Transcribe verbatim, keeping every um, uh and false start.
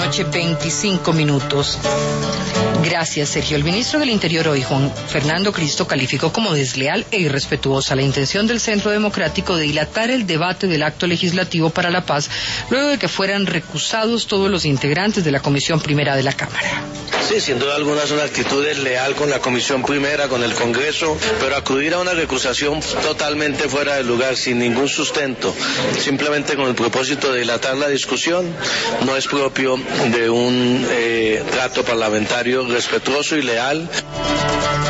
noche, veinticinco minutos. Gracias, Sergio. El ministro del Interior hoy, Juan Fernando Cristo, calificó como desleal e irrespetuosa la intención del Centro Democrático de dilatar el debate del acto legislativo para la paz, luego de que fueran recusados todos los integrantes de la Comisión Primera de la Cámara. Sí, sin duda alguna es una actitud desleal con la Comisión Primera, con el Congreso, pero acudir a una recusación totalmente fuera de lugar, sin ningún sustento, simplemente con el propósito de dilatar la discusión, no es propio de un eh, trato parlamentario respetuoso y leal.